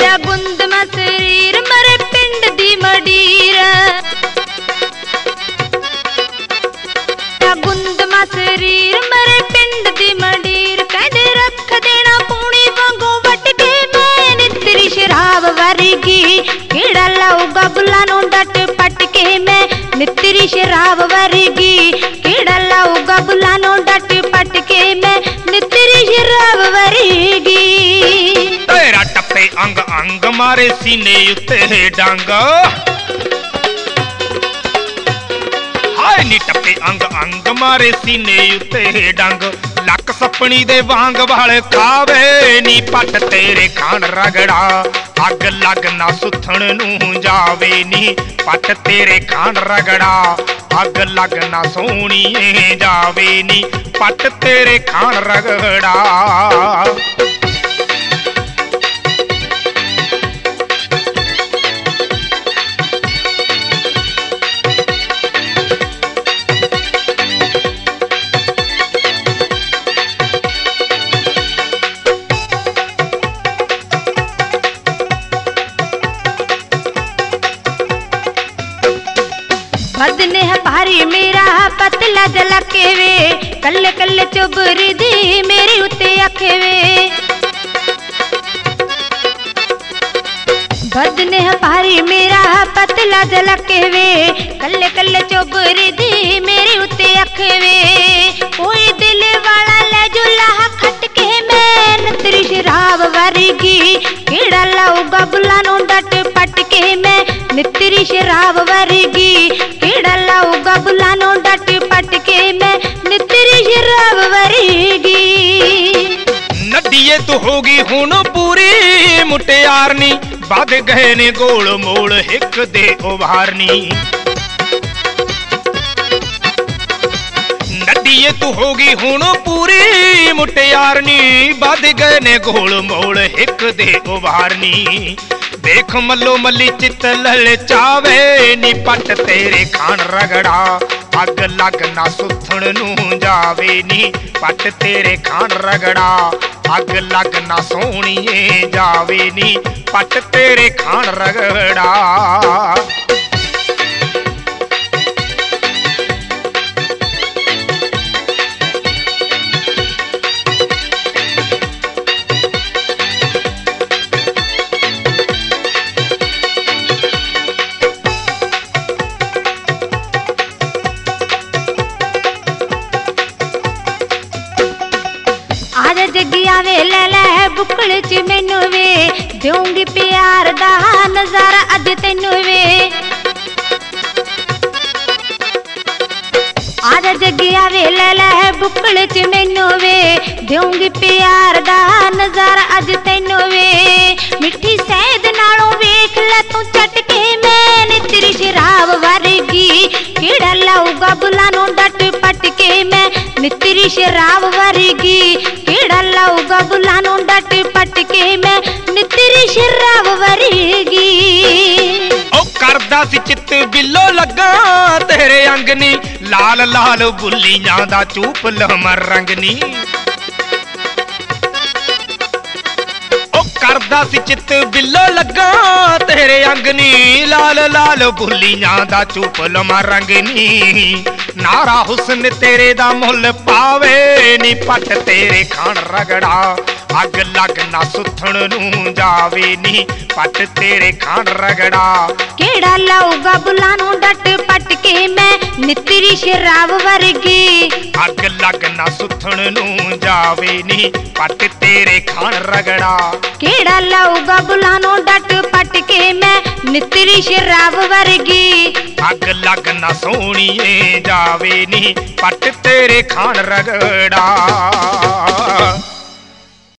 ਗੁੰਦਮਾ ਸਰੀਰ ਮਰੇ ਪਿੰਡ ਦੀ ਮਡੀਰ ਗੁੰਦਮਾ ਸਰੀਰ ਮਰੇ ਪਿੰਡ ਦੀ ਮਡੀਰ ਕਹਿੰਦੇ ਰੱਖ ਦੇਣਾ ਪੂਣੀ ਵਾਂਗੂ ਵੱਟ ਕੇ ਮੈਂ ਨਿੱਤਰੀ ਸ਼ਰਾਬ ਵਰਗੀ ਕਿਹੜਾ ਲਾਊਗਾ ਬੁੱਲਾਂ ਨੂੰ ਡੱਟ ਪੱਟ ਕੇ ਮੈਂ ਨਿੱਤਰੀ ਸ਼ਰਾਬ ਵਰਗੀ ਕਿਹੜਾ ਲਾਊਗਾ ਬੁੱਲਾਂ ਨੂੰ ਡੱਟ ਪੱਟ ਕੇ ਮੈਂ ਨਿੱਤਰੀ ਸ਼ਰਾਬ ਵਰਗੀ ਤੇਰਾ ਟੱਪੇ ਅੰਗ ਅੰਗ ਮਾਰੇ ਸੀਨੇ ਉੱਤੇ ਡੰਗ ਹਾਏ ਨੀ ਟੱਪੇ ਅੰਗ ਅੰਗ ਮਾਰੇ ਸੀਨੇ ਉੱਤੇ ਡੰਗ ਲੱਕ ਸੱਪਣੀ ਦੇ ਵਾਂਗ ਵਾਲ ਖਾਵੇ ਨੀ ਪੱਟ ਤੇਰੇ ਖਾਣ ਰਗੜਾ ਅੱਗ ਲੱਗ ਨਾ ਸੁੱਥਣ ਨੂੰ ਜਾਵੇ ਨੀ ਪੱਟ ਤੇਰੇ ਖਾਣ ਰਗੜਾ ਅੱਗ ਲੱਗ ਨਾ ਸੋਹਣੀਏ ਜਾਵੇ ਨੀ ਪੱਟ ਤੇਰੇ ਖਾਣ ਰਗੜਾ बदने है भारी मेरा पतला जलके वे कल्ले कल्ले चुबर दी मेरी उत्ते आखे वे बदने है भारी मेरा पतला जलके वे कल्ले कल्ले चुबर दी मेरी उत्ते आखे वे कोई दिल वाला ले जो लाह खट के मैं नित्तरी शराब वर्गी केड़ा लाऊगा बुल्ला नू डट पट के मैं नित्तरी शराब वर्गी केड़ा लाऊगा बुल्ला नू डट पट के मैं नित्तरी शराब वर्गी नड्डीए तू होगी हुण पूरी मुटियारनी बध गए ने गोल मोल हिक दे उभारनी नड्डीए तू होगी हुण पूरी मुटियारनी बध गए ने गोल मोल हिक दे उभारनी देख मल्लो मल्ली चित ललचावे नी पट तेरे खान रगड़ा अग लग ना सुथण नू जावे नी पट तेरे खान रगड़ा अग लग ना सोहणीए जावे नी पट तेरे खान रगड़ा जगिया वे ले ले बुकल च मैनू वे दूंगी प्यार दा नजारा अज तैनू वे आजा जगिया वे ले ले बुकल च मैनू वे दूंगी प्यार दा नजारा अज तैनू वे मिठी सैद नालों वेख ले तू चट के मैं नित्तरी शराब वर्गी केड़ा लाऊगा बुल्ला नू डट पट के मैं नित्तरी शराब वर्गी केड़ा लाऊगा बुल्ला नू डट पट के मैं नित्तरी शराब वर्गी ओ करदा सी चित बिलो लगा तेरे अंगनी लाल लाल बुल्लियां दा चूप लमर रंगनी ओ करदा सी चित बिलो लगा तेरे अंगनी लाल लाल बुल्लियां दा चूप लमर रंगनी नारा हुस्न तेरे दा मुल पावे नी पट तेरे खान रगड़ा अग लग ना सुथण नू जावे नी पट तेरे खान रगड़ा केड़ा लाऊगा बुल्ला नू डट पट के मैं नित्तरी शराब वर्गी अग लग ना सुथण नू जावे नी पट तेरे खान रगड़ा केड़ा लाऊगा बुल्ला नू डट पट के मैं नित्तरी शराब वर्गी अग लग ना सोहणीए जावे नी पट तेरे खान रगड़ा।